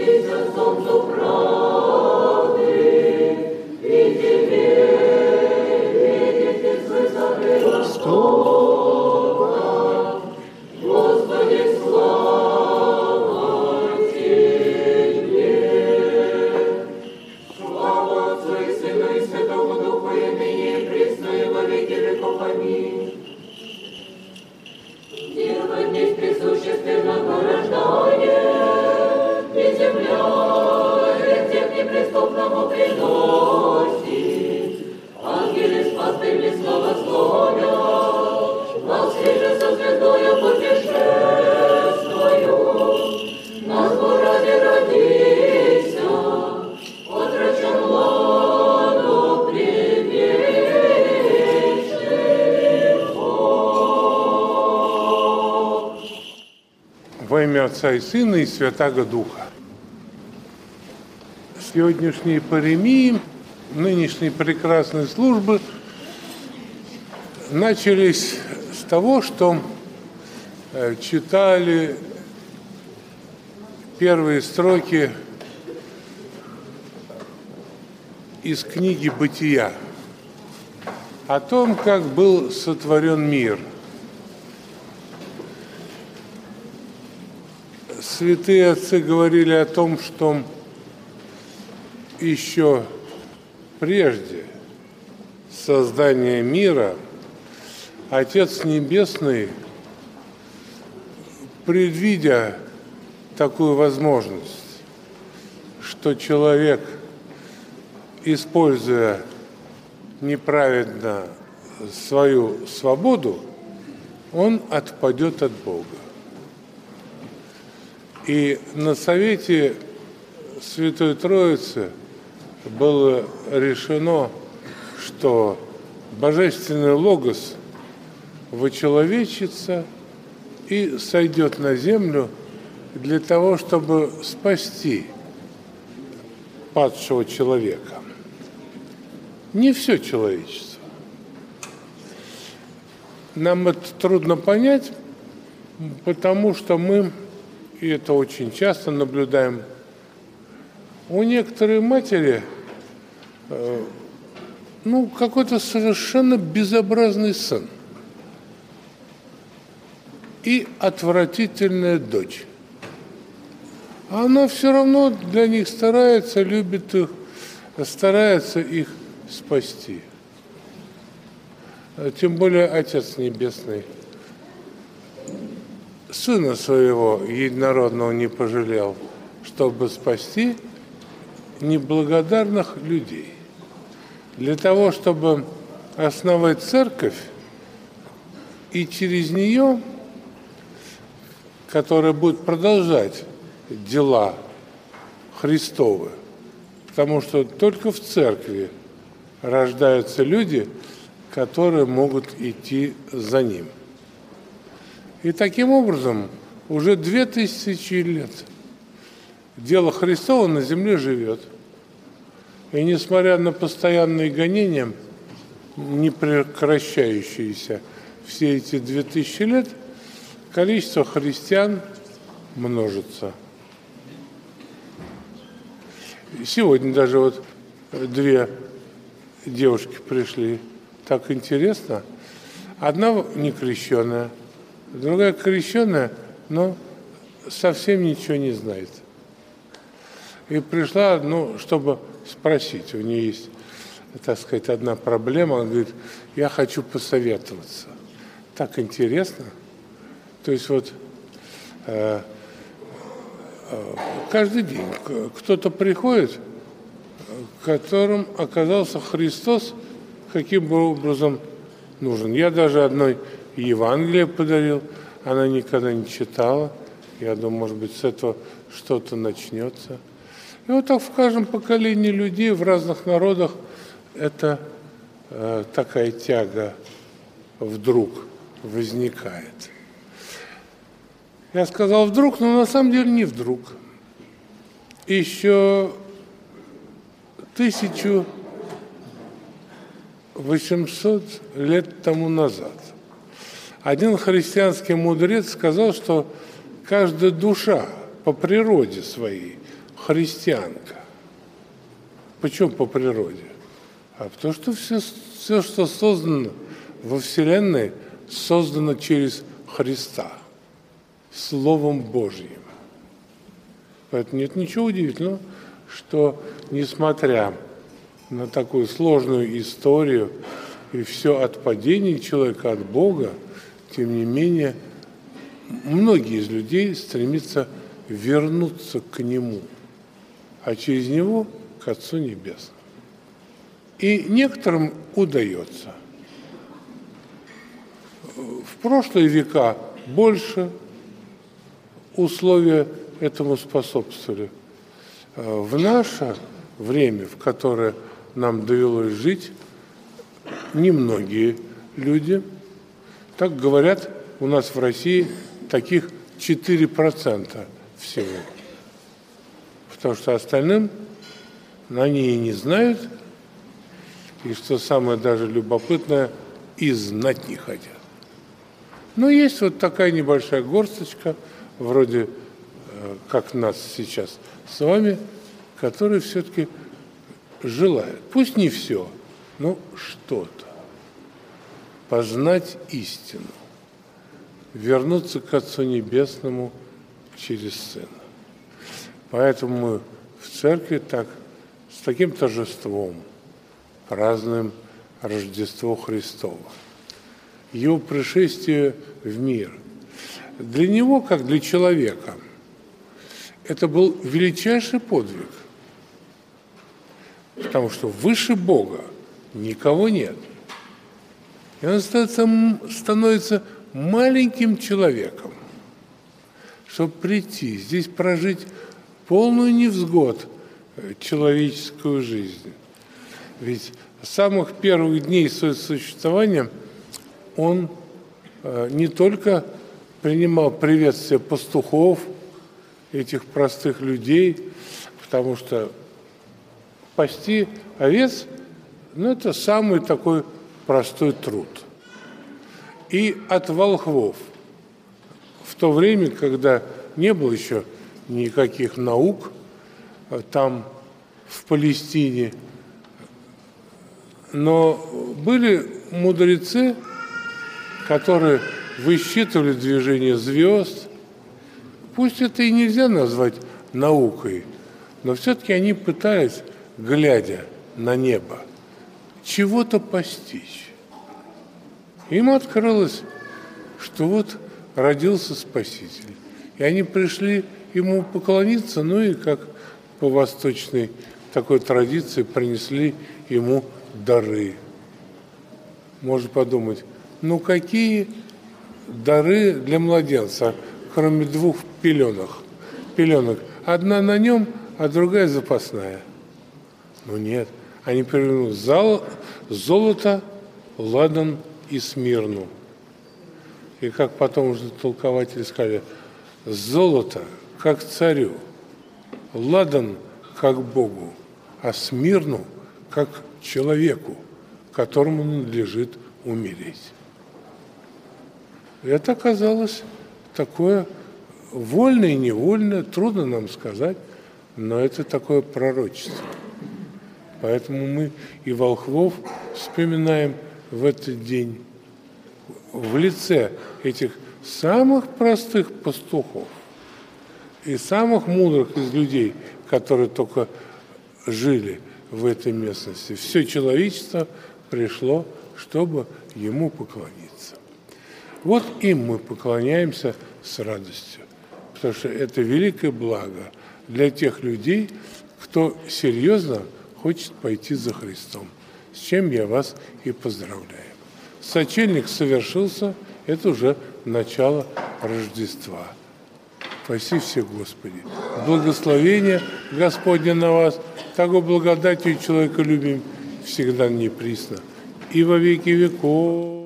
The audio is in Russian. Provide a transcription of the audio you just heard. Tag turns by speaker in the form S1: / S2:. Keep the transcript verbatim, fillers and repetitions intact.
S1: Во имя Отца и Сына и Святаго Духа. Сегодняшние паремии, нынешние прекрасные службы начались с того, что читали первые строки из книги «Бытия» о том, как был сотворен мир. Святые отцы говорили о том, что еще прежде создания мира Отец Небесный, предвидя такую возможность, что человек, используя неправедно свою свободу, он отпадет от Бога. И на совете Святой Троицы было решено, что Божественный Логос вочеловечится и сойдет на землю для того, чтобы спасти падшего человека. Не все человечество. Нам это трудно понять, потому что мы, и это очень часто наблюдаем, у некоторой матери э, ну, какой-то совершенно безобразный сын и отвратительная дочь. А она все равно для них старается, любит их, старается их спасти. Тем более Отец Небесный Сына Своего единородного не пожалел, чтобы спасти неблагодарных людей. Для того, чтобы основать церковь, и через нее, которая будет продолжать дела Христовы, потому что только в церкви рождаются люди, которые могут идти за Ним. И таким образом уже две тысячи лет дело Христово на земле живет. И несмотря на постоянные гонения, не прекращающиеся все эти две тысячи лет, количество христиан множится. Сегодня даже вот две девушки пришли. Так интересно. Одна не крещеная, другая крещеная, но совсем ничего не знает. И пришла, ну, чтобы спросить. У нее есть, так сказать, одна проблема. Она говорит, я хочу посоветоваться. Так интересно. То есть вот э, э, каждый день кто-то приходит, которым оказался Христос, каким бы образом нужен. Я даже одной Евангелие подарил, она никогда не читала. Я думаю, может быть, с этого что-то начнется. И вот так в каждом поколении людей, в разных народах, это э, такая тяга вдруг возникает. Я сказал вдруг, но на самом деле не вдруг. Еще тысячу восемьсот лет тому назад один христианский мудрец сказал, что каждая душа по природе своей христианка. Почему по природе? А потому что все, все, что создано во Вселенной, создано через Христа, Словом Божьим. Поэтому нет ничего удивительного, что, несмотря на такую сложную историю и все от падения человека от Бога, тем не менее, многие из людей стремятся вернуться к Нему, а через Него к Отцу Небесному. И некоторым удается. В прошлые века больше условия этому способствовали. В наше время, в которое нам довелось жить, немногие люди, так говорят, у нас в России таких четыре процента всего. Потому что остальным они и не знают, и, что самое даже любопытное, и знать не хотят. Но есть вот такая небольшая горсточка, вроде как нас сейчас с вами, которые все-таки желают, пусть не все, но что-то, познать истину, вернуться к Отцу Небесному через Сына. Поэтому мы в церкви так, с таким торжеством празднуем Рождество Христово, Его пришествие в мир. Для Него, как для человека, это был величайший подвиг, потому что выше Бога никого нет. И он становится маленьким человеком, чтобы прийти, здесь прожить полную невзгод человеческую жизнь. Ведь с самых первых дней своего существования он не только принимал приветствие пастухов, этих простых людей, потому что пасти овец, ну, это самый такой простой труд. И от волхвов. В то время, когда не было еще никаких наук, там, в Палестине, но были мудрецы, которые высчитывали движение звезд. Пусть это и нельзя назвать наукой, но все-таки они пытались, глядя на небо, чего-то постичь. Им открылось, что вот родился Спаситель. И они пришли ему поклониться, ну и как по восточной такой традиции принесли ему дары. Можно подумать, ну какие дары для младенца, кроме двух пеленок. пеленок. Одна на нем, а другая запасная. Но нет, они перевернули зал, золото, ладан и смирну. И как потом уже толкователи сказали, золото как царю, ладан как Богу, а смирну как человеку, которому надлежит умереть. Это оказалось такое вольное и невольное, трудно нам сказать, но это такое пророчество. Поэтому мы и волхвов вспоминаем в этот день в лице этих самых простых пастухов и самых мудрых из людей, которые только жили в этой местности. Все человечество пришло, чтобы ему поклониться. Вот им мы поклоняемся с радостью, потому что это великое благо для тех людей, кто серьезно хочет пойти за Христом, с чем я вас и поздравляю. Сочельник совершился, это уже начало Рождества. Спаси всех, Господи. Благословение Господне на вас, того благодатью человеколюбием всегда неприсно и во веки веков.